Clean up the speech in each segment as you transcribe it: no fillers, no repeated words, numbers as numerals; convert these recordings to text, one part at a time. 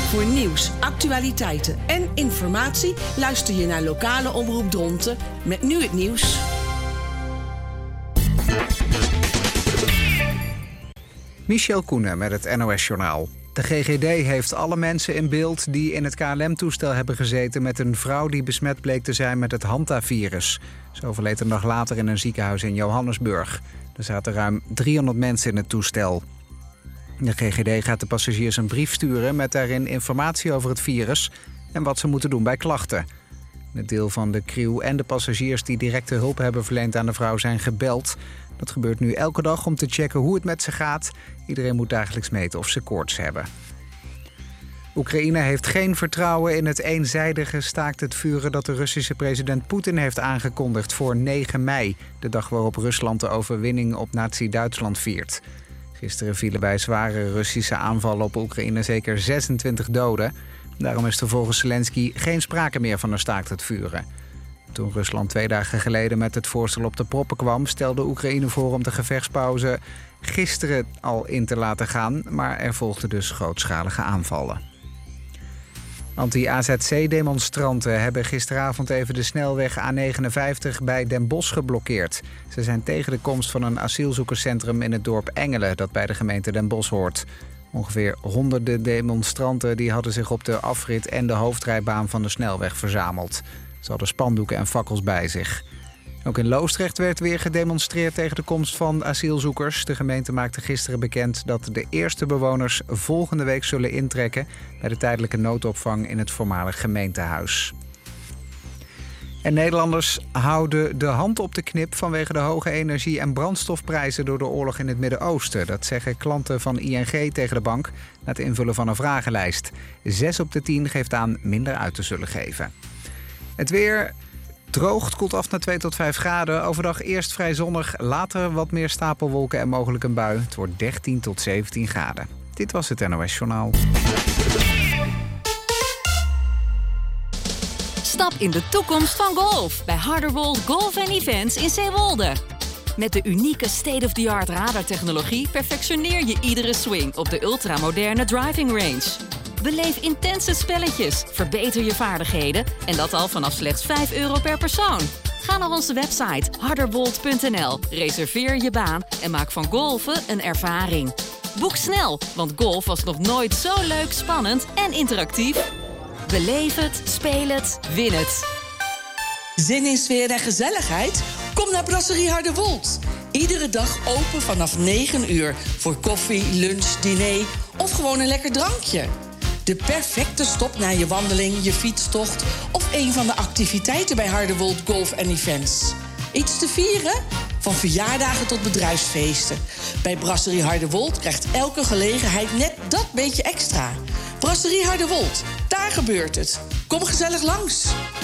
Voor nieuws, actualiteiten en informatie luister je naar lokale Omroep Dronten met nu het nieuws. Michel Koenen met het NOS-journaal. De GGD heeft alle mensen in beeld die in het KLM-toestel hebben gezeten met een vrouw die besmet bleek te zijn met het Hanta-virus. Ze overleed een dag later in een ziekenhuis in Johannesburg. Er zaten ruim 300 mensen in het toestel. De GGD gaat de passagiers een brief sturen met daarin informatie over het virus en wat ze moeten doen bij klachten. Een deel van de crew en de passagiers die directe hulp hebben verleend aan de vrouw zijn gebeld. Dat gebeurt nu elke dag om te checken hoe het met ze gaat. Iedereen moet dagelijks meten of ze koorts hebben. Oekraïne heeft geen vertrouwen in het eenzijdige staakt het vuren dat de Russische president Poetin heeft aangekondigd voor 9 mei. De dag waarop Rusland de overwinning op nazi-Duitsland viert. Gisteren vielen bij zware Russische aanvallen op Oekraïne zeker 26 doden. Daarom is er volgens Zelensky geen sprake meer van een staakt het vuren. Toen Rusland 2 dagen geleden met het voorstel op de proppen kwam, stelde Oekraïne voor om de gevechtspauze gisteren al in te laten gaan, maar er volgden dus grootschalige aanvallen. Anti-AZC-demonstranten hebben gisteravond even de snelweg A59 bij Den Bosch geblokkeerd. Ze zijn tegen de komst van een asielzoekerscentrum in het dorp Engelen, dat bij de gemeente Den Bosch hoort. Ongeveer honderden demonstranten die hadden zich op de afrit en de hoofdrijbaan van de snelweg verzameld. Ze hadden spandoeken en fakkels bij zich. Ook in Loosdrecht werd weer gedemonstreerd tegen de komst van asielzoekers. De gemeente maakte gisteren bekend dat de eerste bewoners volgende week zullen intrekken bij de tijdelijke noodopvang in het voormalig gemeentehuis. En Nederlanders houden de hand op de knip vanwege de hoge energie- en brandstofprijzen door de oorlog in het Midden-Oosten. Dat zeggen klanten van ING tegen de bank na het invullen van een vragenlijst. 6 op de 10 geeft aan minder uit te zullen geven. Het weer droogt, koelt af naar 2 tot 5 graden. Overdag eerst vrij zonnig, later wat meer stapelwolken en mogelijk een bui. Het wordt 13 tot 17 graden. Dit was het NOS Journaal. Stap in de toekomst van golf bij Harderwold Golf & Events in Zeewolde. Met de unieke state-of-the-art radartechnologie perfectioneer je iedere swing op de ultramoderne driving range. Beleef intense spelletjes, verbeter je vaardigheden en dat al vanaf slechts €5 per persoon. Ga naar onze website harderwold.nl, reserveer je baan en maak van golfen een ervaring. Boek snel, want golf was nog nooit zo leuk, spannend en interactief. Beleef het, speel het, win het. Zin in sfeer en gezelligheid? Kom naar Brasserie Harderwold. Iedere dag open vanaf 9 uur voor koffie, lunch, diner of gewoon een lekker drankje. De perfecte stop na je wandeling, je fietstocht of een van de activiteiten bij Harderwold Golf & Events. Iets te vieren? Van verjaardagen tot bedrijfsfeesten. Bij Brasserie Harderwold krijgt elke gelegenheid net dat beetje extra. Brasserie Harderwold, daar gebeurt het. Kom gezellig langs.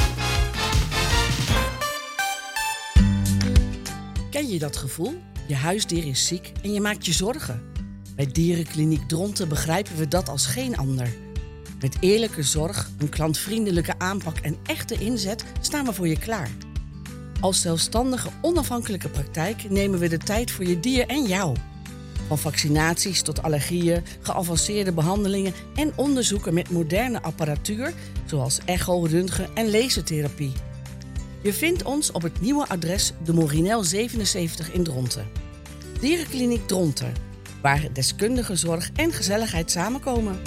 Ken je dat gevoel? Je huisdier is ziek en je maakt je zorgen. Bij Dierenkliniek Dronten begrijpen we dat als geen ander. Met eerlijke zorg, een klantvriendelijke aanpak en echte inzet staan we voor je klaar. Als zelfstandige, onafhankelijke praktijk nemen we de tijd voor je dier en jou. Van vaccinaties tot allergieën, geavanceerde behandelingen en onderzoeken met moderne apparatuur, zoals echo, röntgen en lasertherapie. Je vindt ons op het nieuwe adres de Morinel 77 in Dronten. Dierenkliniek Dronten, waar deskundige zorg en gezelligheid samenkomen.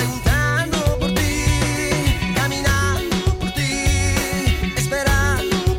Esperando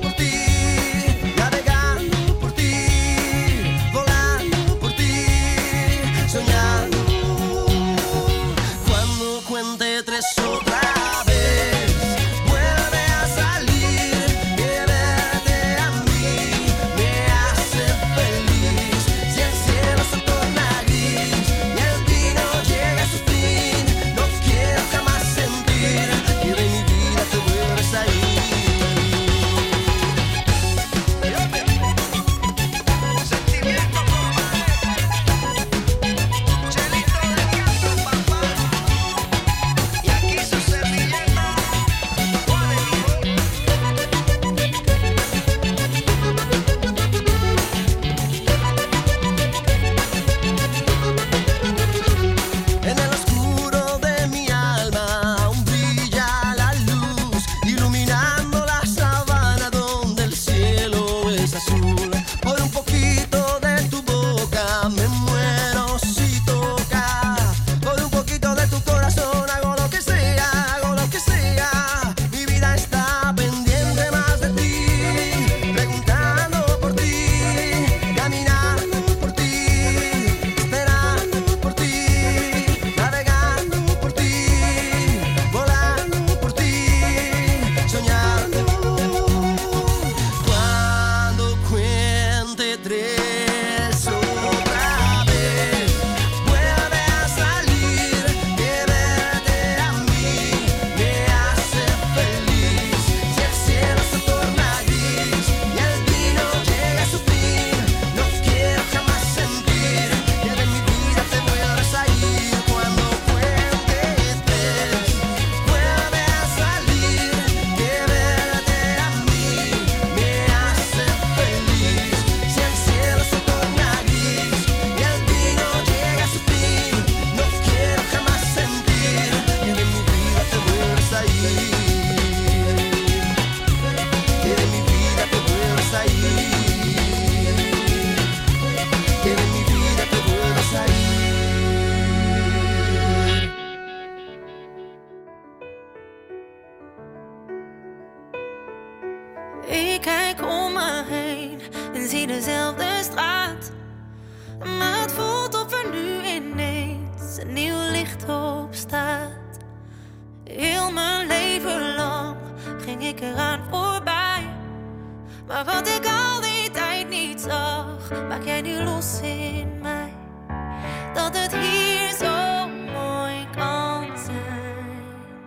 Ik kijk om me heen en zie dezelfde straat. Maar het voelt of er nu ineens een nieuw licht op staat. Heel mijn leven lang ging ik eraan voorbij. Maar wat ik al die tijd niet zag, maak jij nu los in mij. Dat het hier zo mooi kan zijn.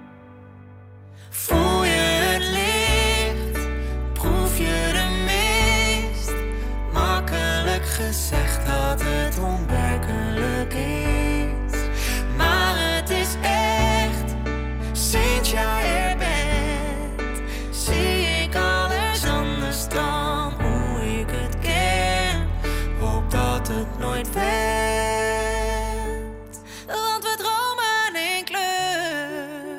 Voel je het licht, proef je de mist. Makkelijk gezegd dat het onwerkelijk is. Maar het is echt, sinds jij er bent, zie ik alles anders dan hoe ik het ken. Hoop dat het nooit wendt, want we dromen in kleur.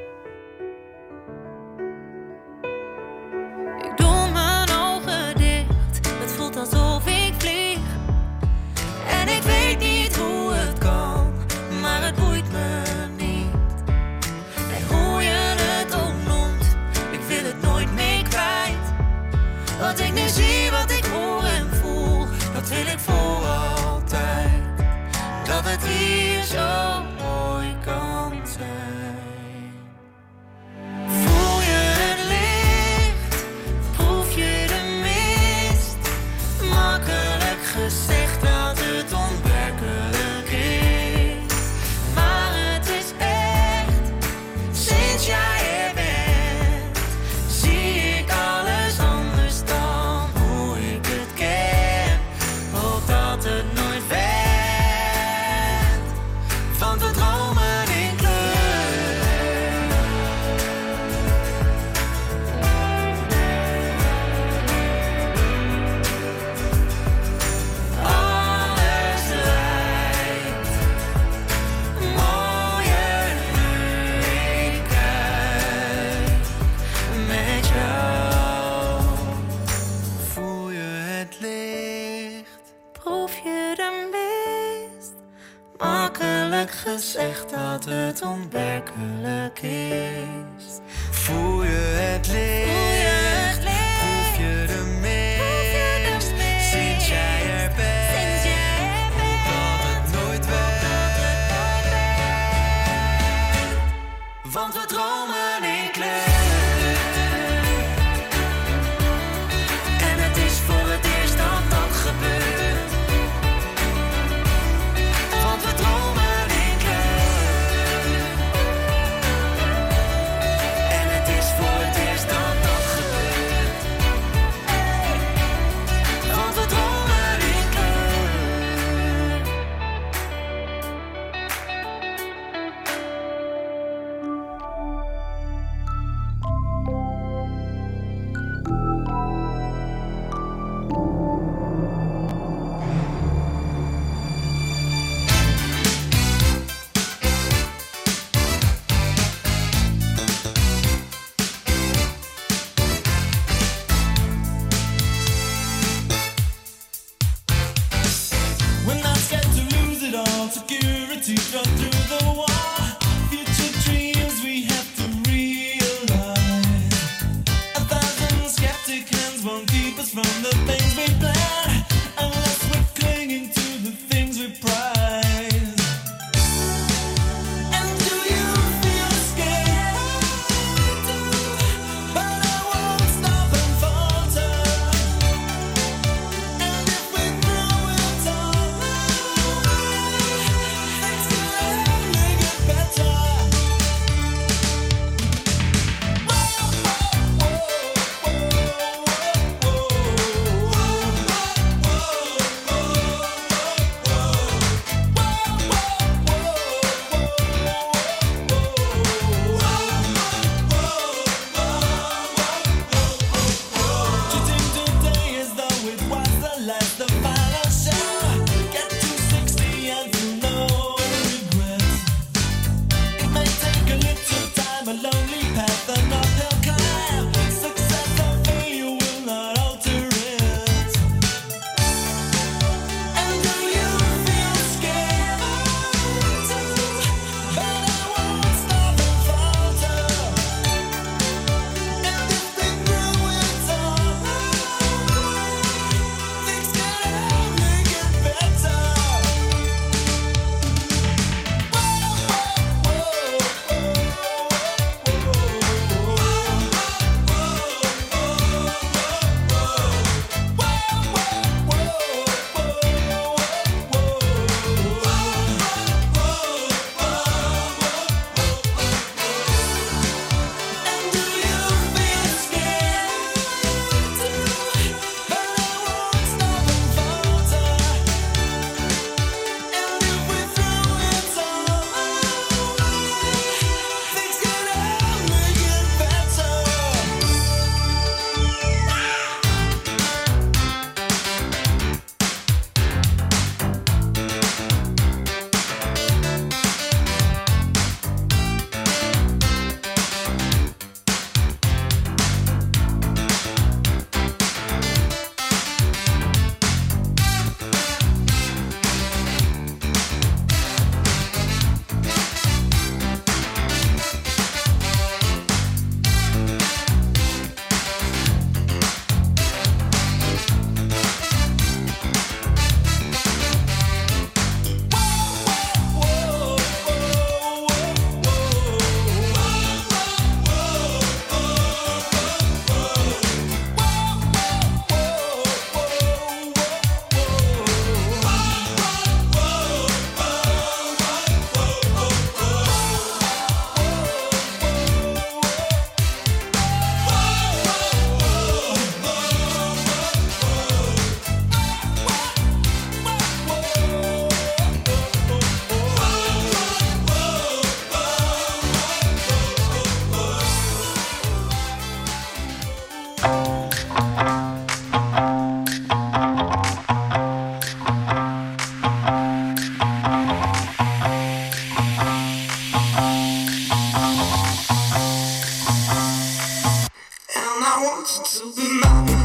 Ik doe mijn ogen dicht, het voelt alsof ik vlieg. En ik weet niet hoe het kan, maar het boeit me niet. En hoe je het ook noemt, ik wil het nooit meer kwijt. Wat ik nu zie, wat ik hoor en voel, dat wil ik voor altijd. Dat het hier zo mooi kan zijn. Voel je het licht, proef je de mist. Makkelijk gezegd dat het onwerkelijk is. Maar het is echt, sinds jij er bent, zie ik alles anders dan hoe ik het ken. Hoop dat het nooit wendt, want we dromen in kleur. Alles lijkt mooier nu ik kijk met jou. Voel je het licht, proef je de mist. Makkelijk gezegd dat het onwerkelijk is. Voel je het licht, proef je de mist. Sinds jij er bent, hoop dat het nooit wendt, want we dromen in kleur. En het is voor het eerst dat dat gebeurt, want we dromen in kleur. En het is voor het eerst dat dat gebeurt, want we dromen in kleur. I want you to be mine.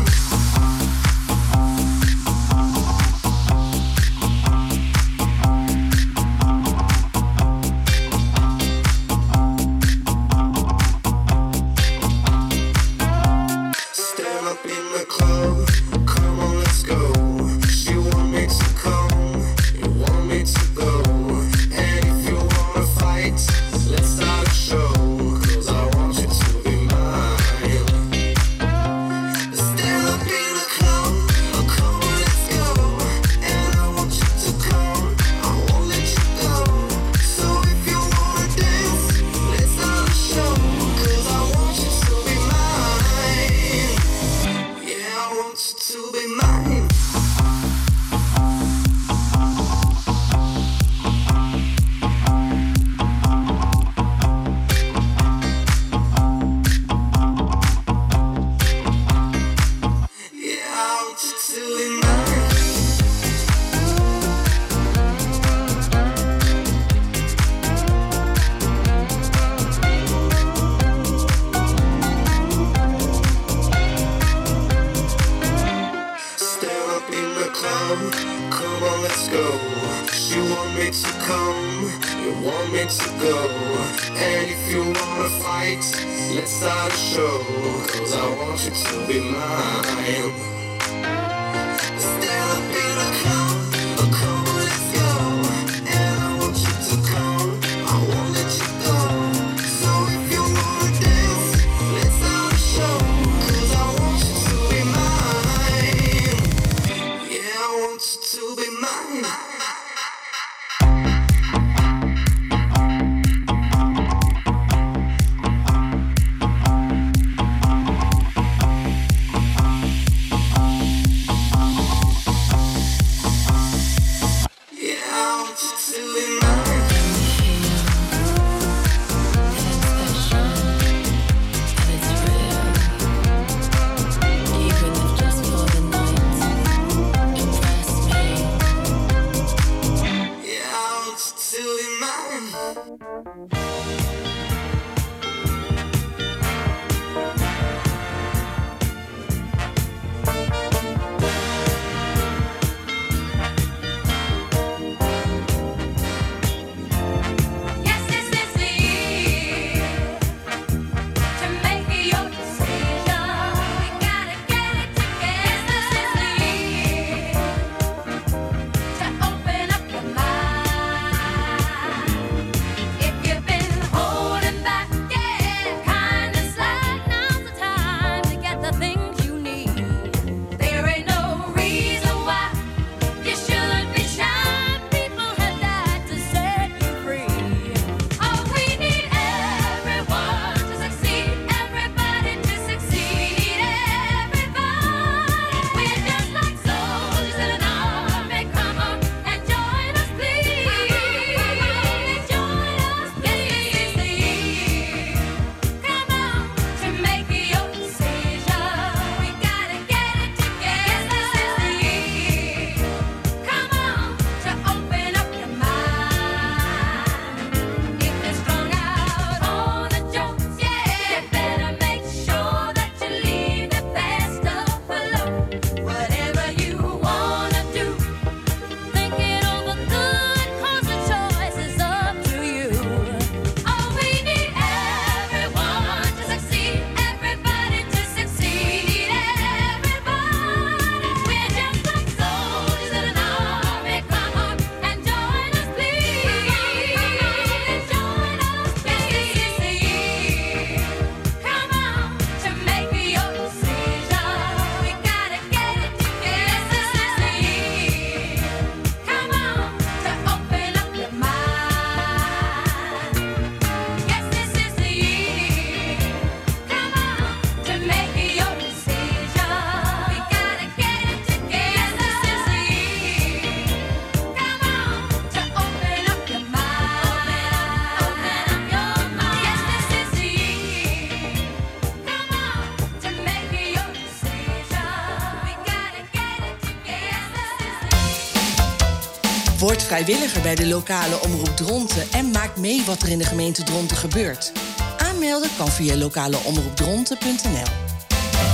Word vrijwilliger bij de lokale omroep Dronten en maak mee wat er in de gemeente Dronten gebeurt. Aanmelden kan via lokaleomroepdronten.nl.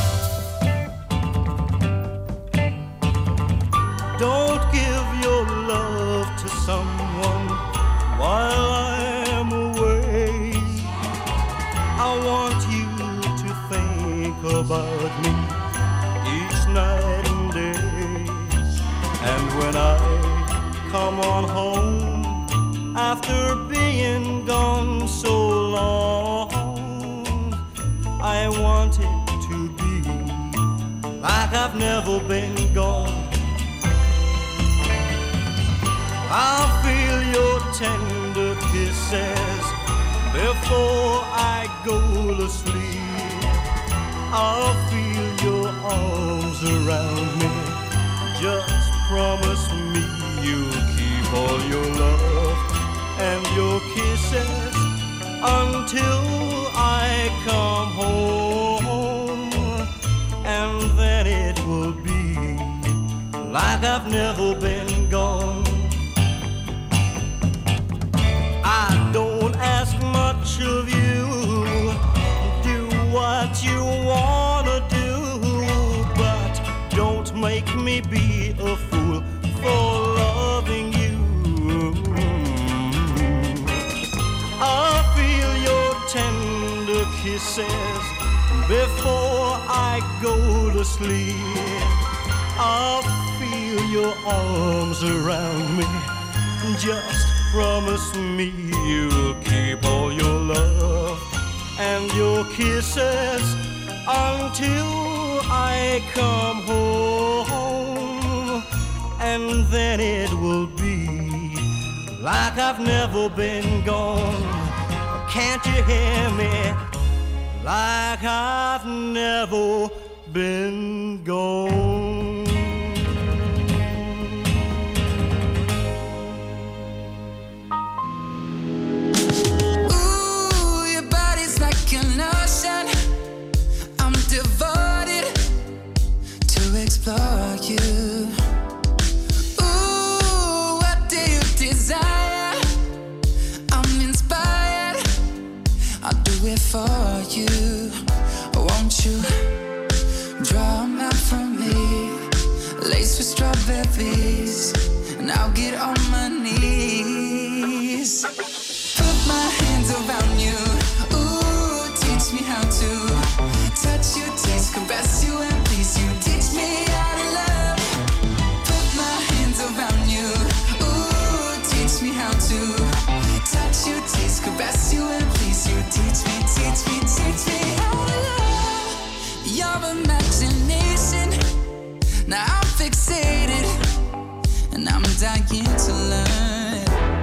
Don't give your love to someone while I'm away. I want you to think about me each night and day. And when I come on home after being gone so long, I want it to be like I've never been gone. I'll feel your tender kisses before I go to sleep. I'll feel your arms around me. Just promise me you'll keep all your love and your kisses until I come home. And then it will be like I've never been gone. I don't ask much of you. Do what you wanna do, but don't make me be a fool for loving you. I'll feel your tender kisses before I go to sleep. I'll feel your arms around me. Just promise me you'll keep all your love and your kisses until I come home. And then it will be like I've never been gone. Can't you hear me? Like I've never been gone. I'm devoted to explore you. Ooh, what do you desire? I'm inspired. I'll do it for you. Won't you draw a map for me, laced with strawberries, and I'll get on my knees. Put my hands around you. Teach me how to touch you, taste, caress you, and please you. Teach me how to love. Put my hands around you. Ooh, teach me how to touch you, taste, caress you, and please you. Teach me, teach me, teach me how to love. Your imagination, now I'm fixated, and I'm dying to learn.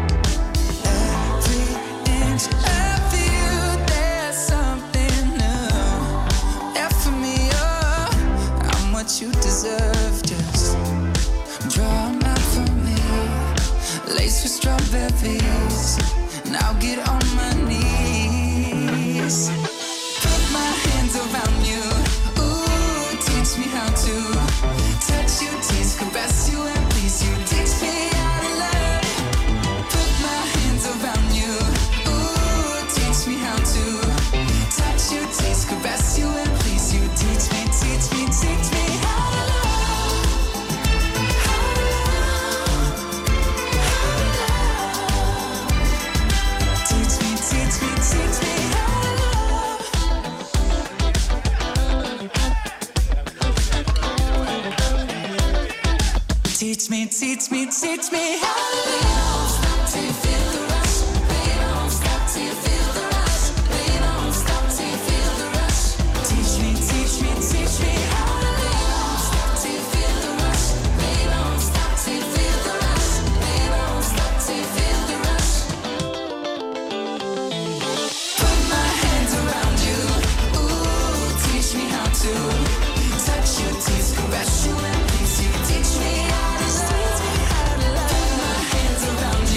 Every inch of you, there's something new. F me up, I'm what you deserve. Just draw a map for me, laced with strawberries, and I'll get on my knees. Put my hands around you. Ooh, teach me how to touch you, tease, caress you, and please you. Teach me how to love. Put my hands around you. Ooh, teach me how to touch you, tease, caress you, and please you. Teach me, teach me, teach me how to love. How to love. How to love. Teach me, teach me, teach me how to love. Teach me, teach me, teach me how to love. Stop till you feel the rush. Don't stop till you feel the rush. Don't stop till you feel the rush. Teach me, teach me, teach me how to love. Stop till you feel the rush. Don't stop till you feel the rush. Don't stop till you feel the rush. Put my hands around you. Ooh, teach me how to touch you, tease, caress you, and please you. Teach me how to love. Put my hands around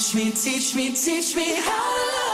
Teach me, teach me, teach me how to love.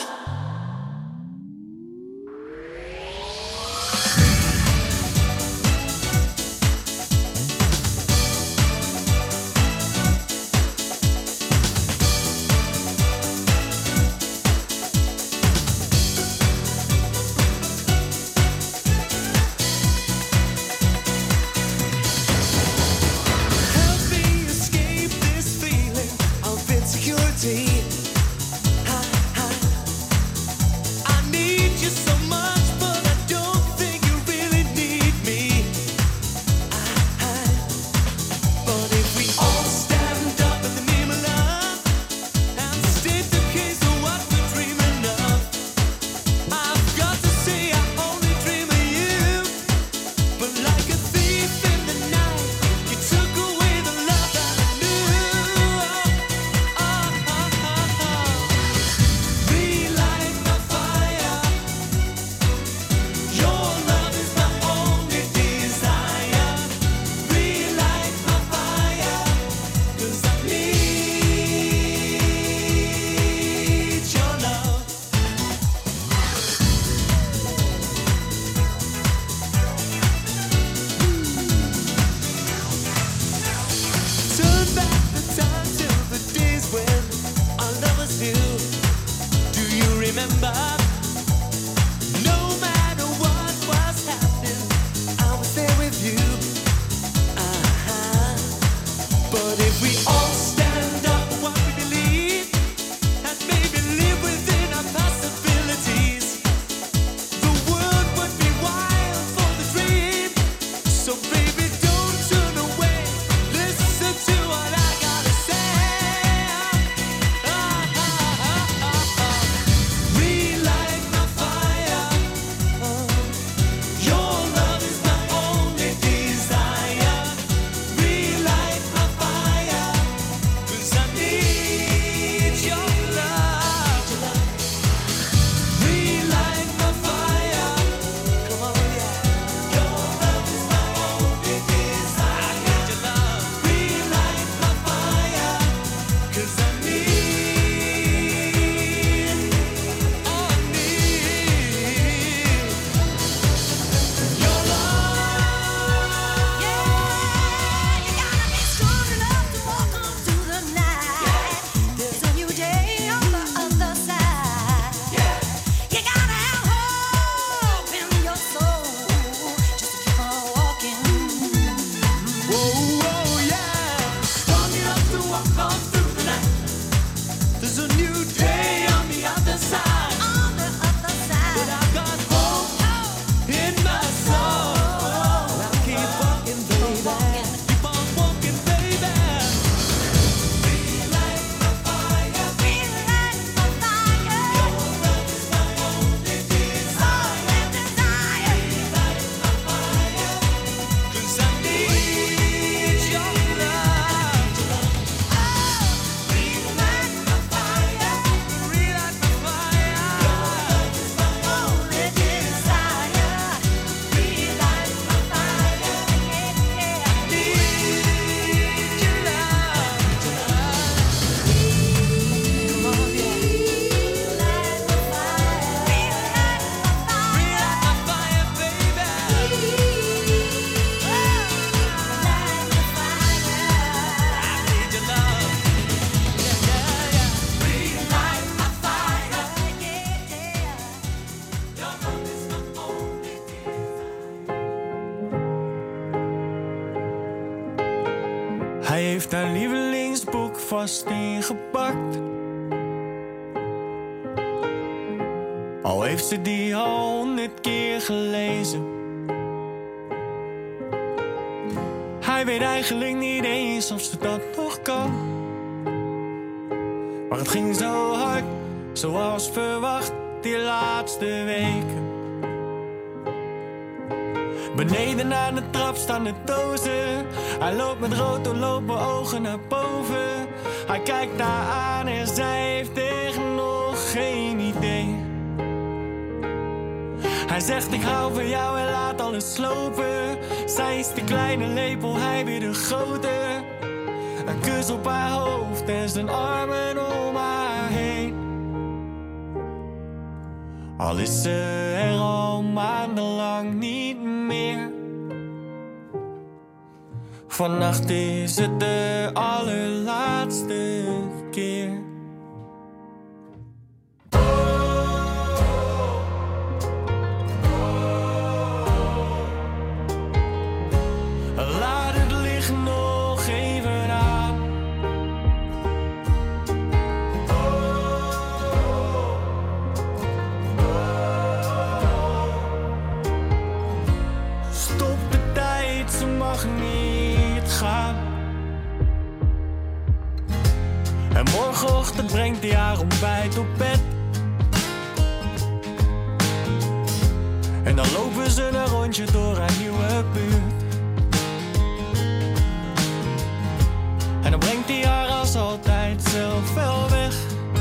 Hij heeft haar lievelingsboek vast ingepakt. Al heeft ze die al 100 keer gelezen. Hij weet eigenlijk niet eens of ze dat nog kan. Maar het ging zo hard, zoals verwacht, die laatste weken. Beneden aan de trap staan de dozen. Hij loopt met rood doorlopen ogen naar boven. Hij kijkt haar aan en zij heeft echt nog geen idee. Hij zegt ik hou van jou en laat alles slopen. Zij is de kleine lepel, hij weer de grote. Een kus op haar hoofd en zijn armen om haar heen. Al is ze er al maandenlang niet meer. Vannacht is het de allerlaatste keer. Laat het licht nog even aan. Stop de tijd, ze mag niet gaan. En morgenochtend brengt hij haar ontbijt op bed. En dan lopen ze een rondje door haar nieuwe buurt. En dan brengt hij haar als altijd zelf wel weg.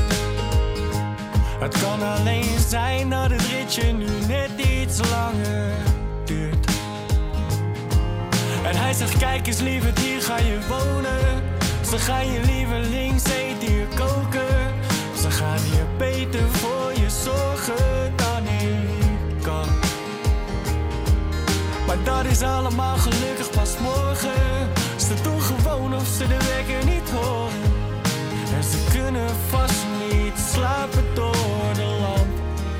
Het kan alleen zijn dat het ritje nu net iets langer duurt. En hij zegt kijk eens lieverd, hier ga je wonen. Ze gaan je lievelingseten hier koken. Ze gaan hier beter voor je zorgen dan ik kan. Maar dat is allemaal gelukkig pas morgen. Ze doen gewoon of ze de wekker niet horen. En ze kunnen vast niet slapen door de lamp.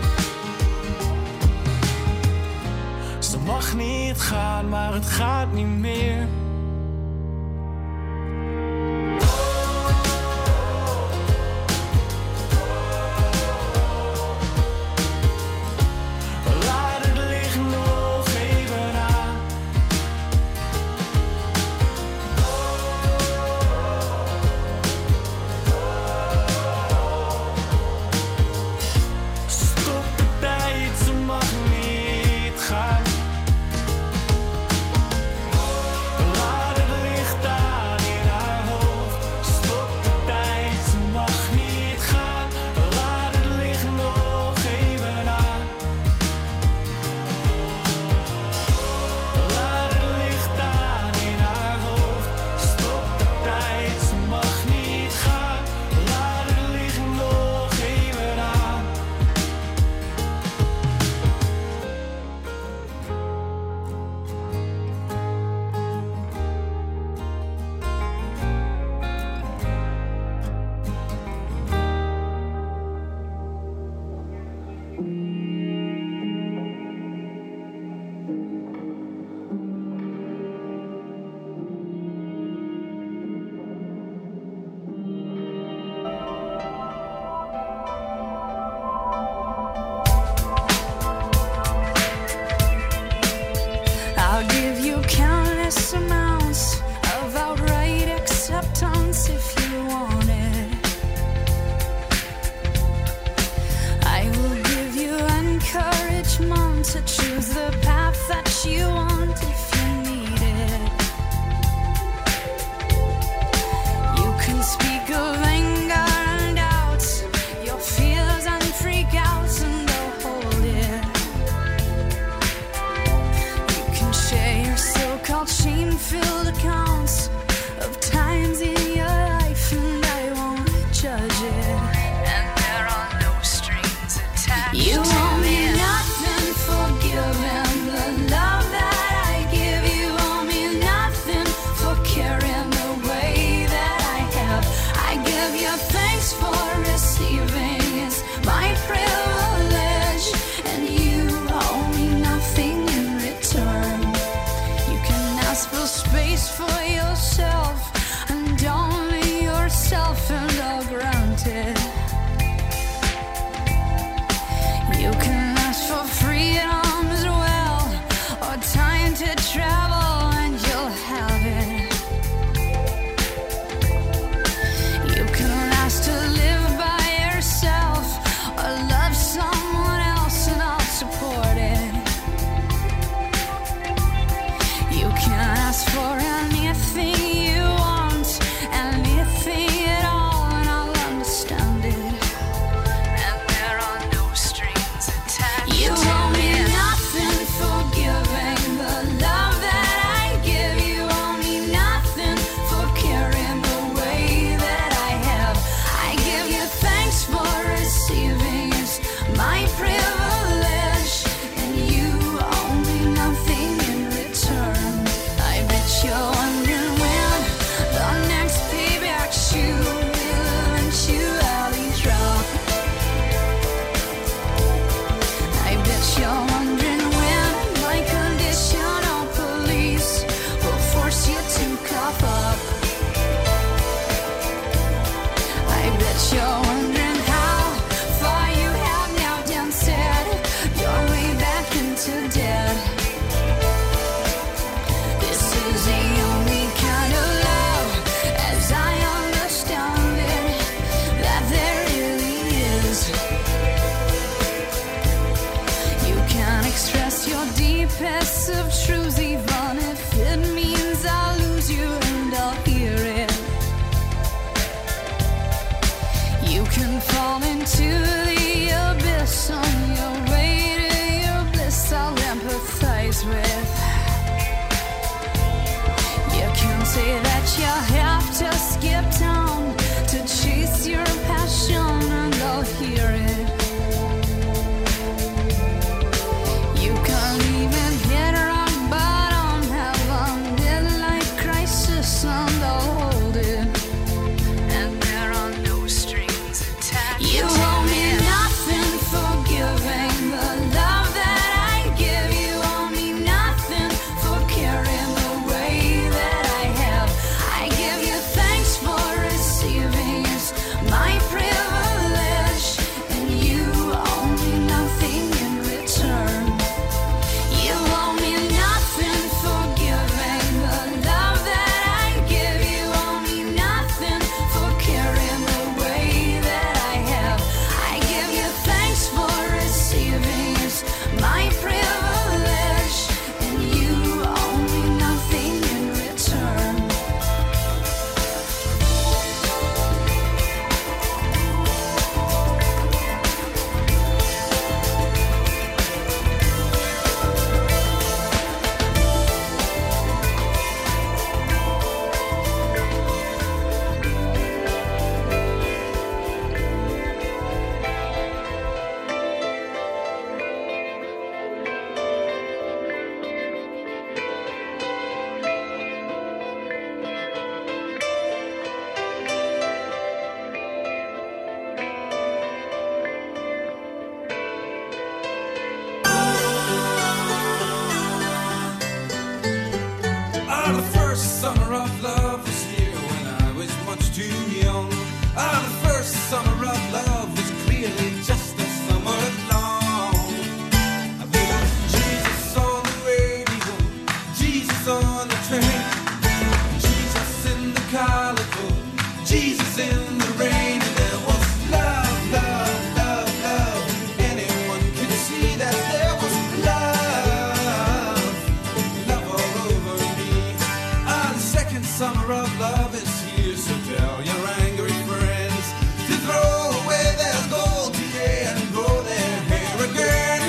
Ze mag niet gaan, maar het gaat niet meer. Laat passive truths, even if it means I'll lose you and I'll hear it. You can fall into the abyss on your way to your bliss. I'll empathize with. You can say that you have to skip town to chase your passion, and I'll hear it. You can even hit rock bottom, have a midlife crisis, and I'll hold it. And there are no strings attached. You owe me nothing for giving the love that I give. You owe me nothing for caring the way that I have. I give you thanks for receiving. It's my privilege, and you owe me nothing in return. You owe me nothing for giving the love that I give. You owe me nothing for caring the way that I have. I give you thanks for receiving. It's my privilege, and you owe me nothing in return. Ah, the first summer of love was here when I was much too young. Ah, the first summer of love was clearly just a summer long. There was Jesus on the radio, Jesus on the train, Jesus in the calico, Jesus in the rain. And there was love, love, love, love. Anyone could see that there was love, love all over me. Ah, the second summer of love is here, so tell your angry friends to throw away their gold today and grow their hair again.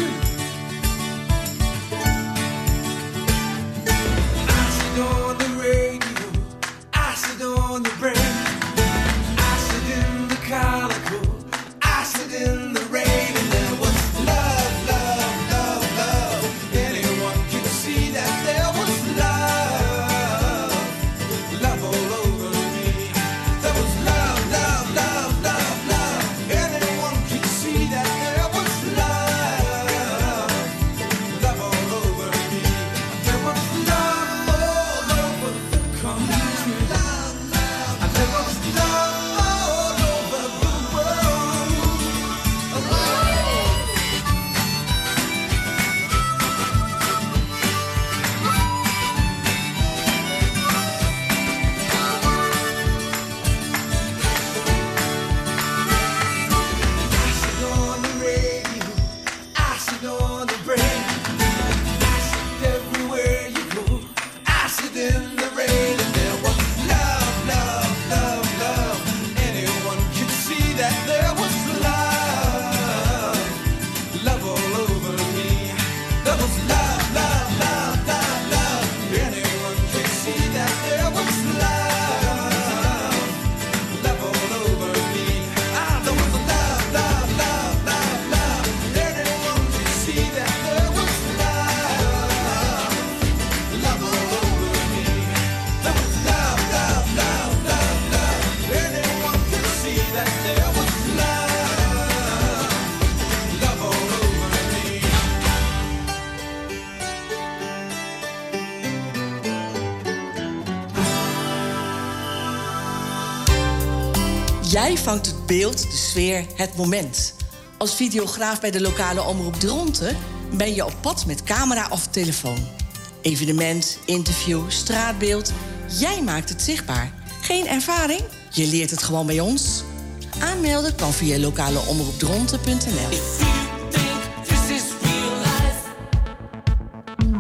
Acid on the radio, acid on the brain, acid in the calico, acid in the rain. And there was love, love, love, love. Anyone could see that there was love, love all over me. There was love, love, love, love, love. Anyone could see that there was love, love all over me. There was love all over the country. And there was love all over the world. Acid on the radio, acid on the brain, acid everywhere you go, acid in the rain. And there was love, love, love, love. Anyone could see that there was love, love all over me. There was love, love, love, love, love. Anyone could see that there was love, love all over me. Ah, there was love, love, love, love, love. Anyone could see that there was love, love all over me. There was love, love, love, love, love. Anyone could see that there was love, love all over me. Jij vangt het beeld, de sfeer, het moment. Als videograaf bij de lokale omroep Dronten ben je op pad met camera of telefoon. Evenement, interview, straatbeeld. Jij maakt het zichtbaar. Geen ervaring? Je leert het gewoon bij ons. Aanmelden kan via lokaleomroepdronten.nl. If you think this is real life,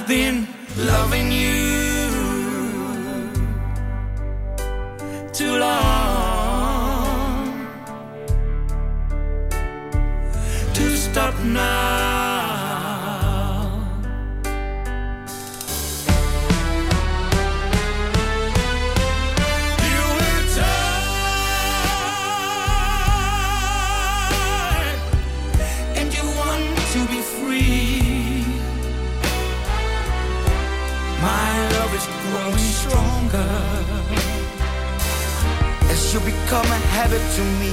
been loving you too long to stop now. You were tired and you want to be free. My love is growing stronger as you become a habit to me.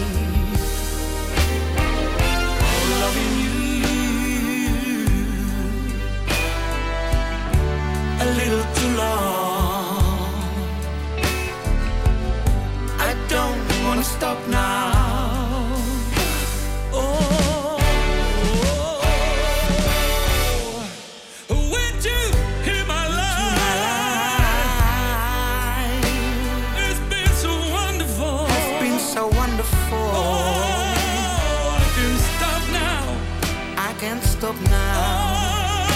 Oh, loving you a little too long. I don't wanna stop now. Stop now.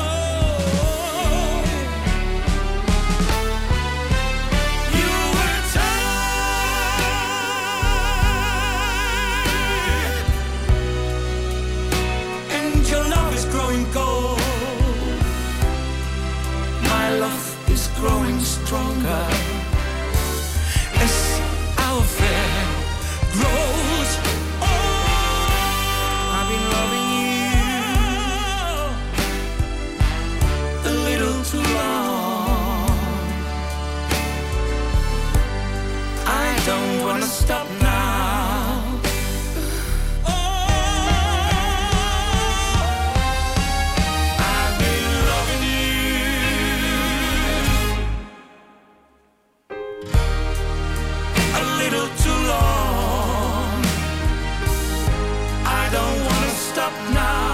You were tired and your love is growing cold. My love is growing stronger as our affair grows. I've been loving too long. I don't wanna stop now. I've been loving you a little too long. I don't wanna stop now.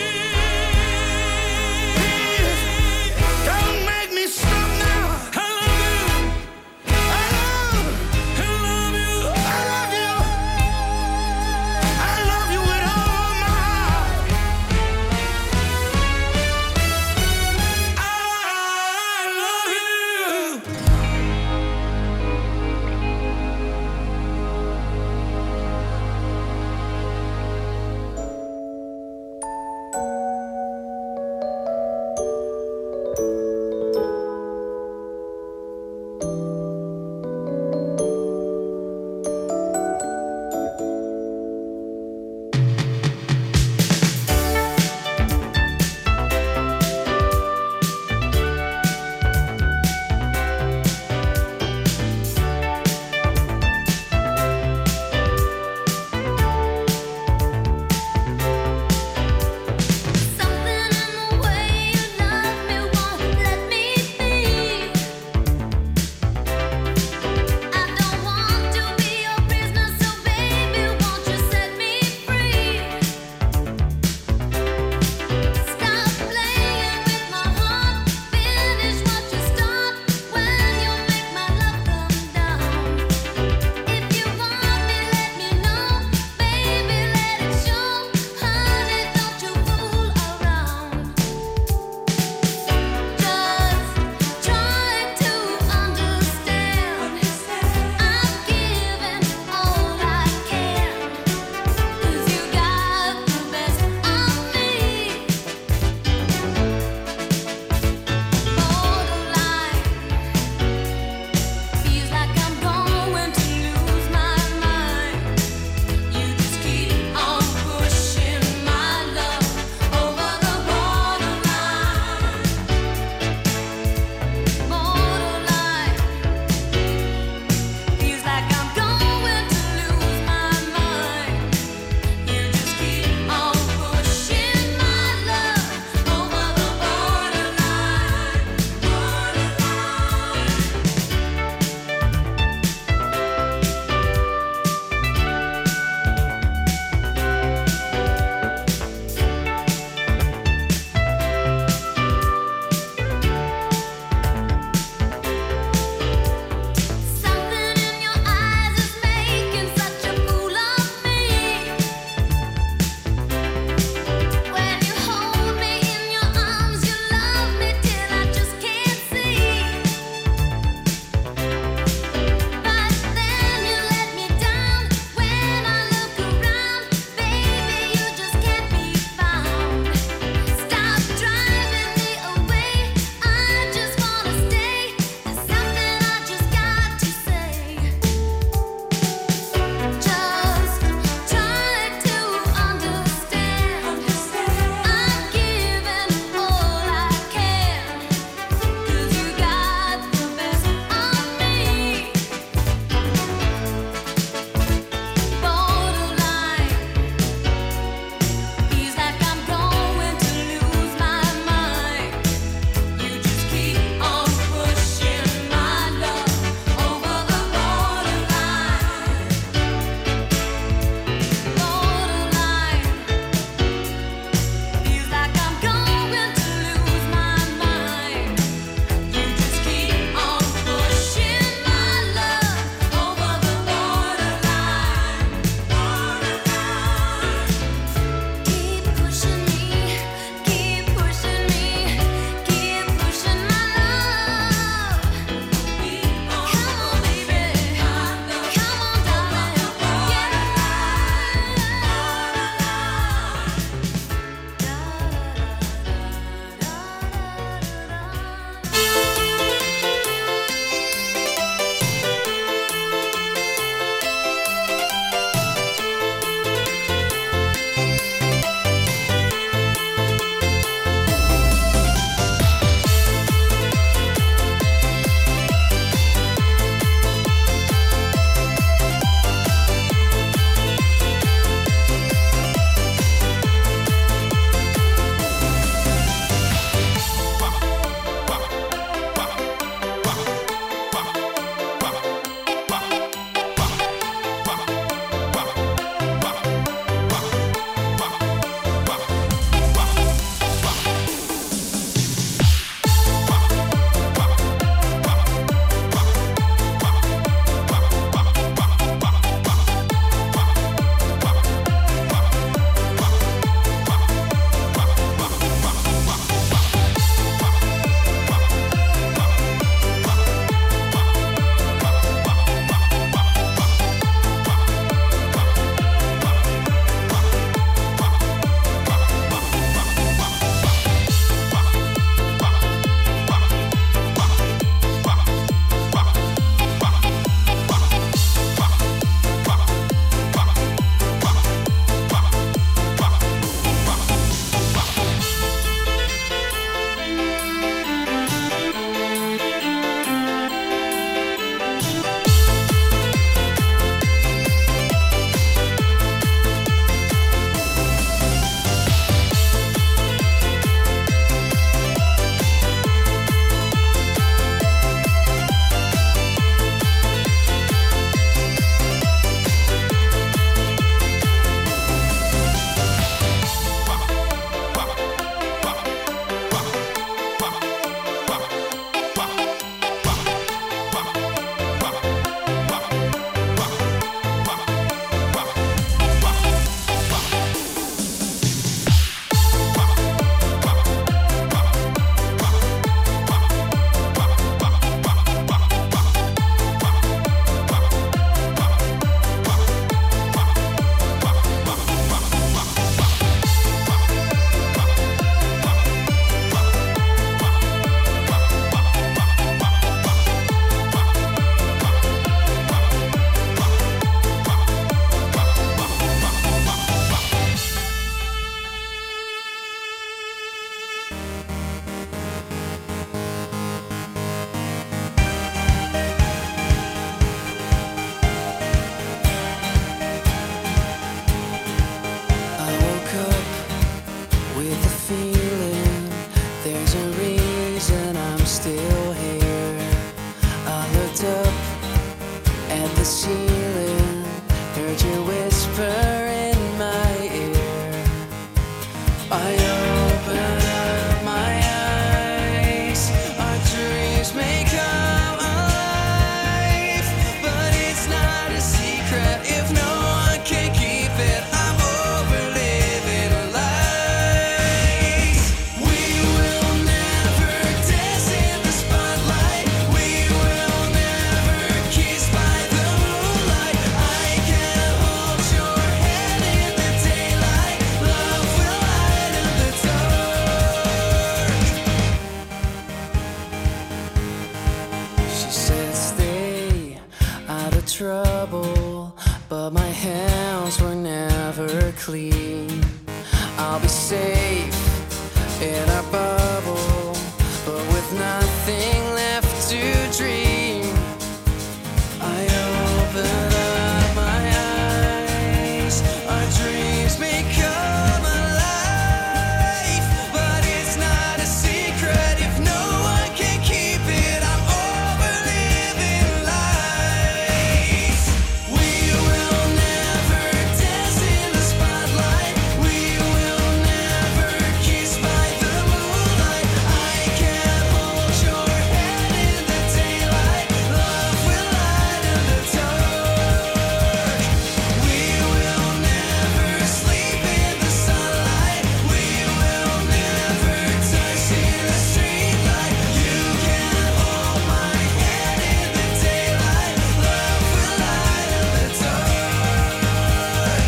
Hello. the ceiling, heard you whisper in my ear. I open up my eyes, our dreams may come alive, but it's not a secret if no one can keep it. I'm over living lies. We will never dance in the spotlight. We will never kiss by the moonlight. I can hold your hand in the daylight. Love will light in the dark. She said stay out of trouble, but my hands were never clean. I'll be safe in our bubble, but with nothing left to dream. I open up my eyes, our dreams may come alive, but it's not a secret if no one can keep it. I'm over living lies. We will never dance in the spotlight. We will never kiss by the moonlight. I can hold your hand in the daylight. Love will light in the dark. We will never sleep in the sunlight. We will never touch in the streetlight. You can hold my hand in the daylight. Love will light in the dark.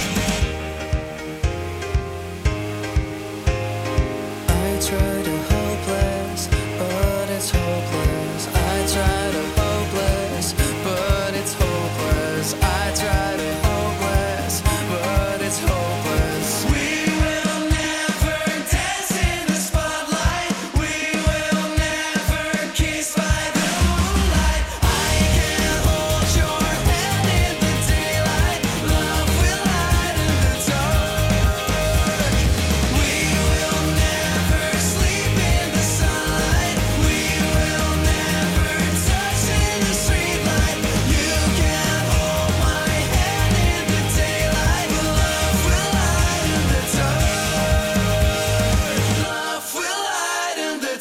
I try to hopeless, but it's hopeless. I try to hopeless, but it's hopeless. I try to hopeless, but it's hopeless. We will never dance in the spotlight. We will never kiss by the moonlight. I can hold your hand in the daylight. Love will light in the dark. We will never sleep in the sunlight. We will never touch in the streetlight. You can hold my hand in the daylight. Love will light in the dark. Love will light in the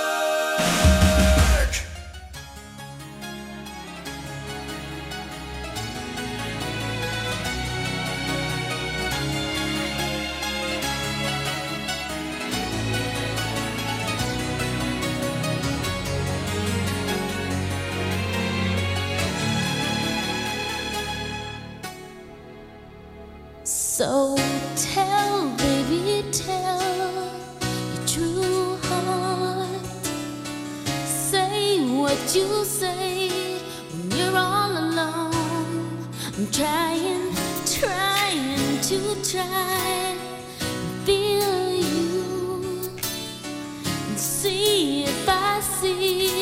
dark. So tell, baby, tell your true heart. Say what you say when you're all alone. I'm trying to feel you and see if I see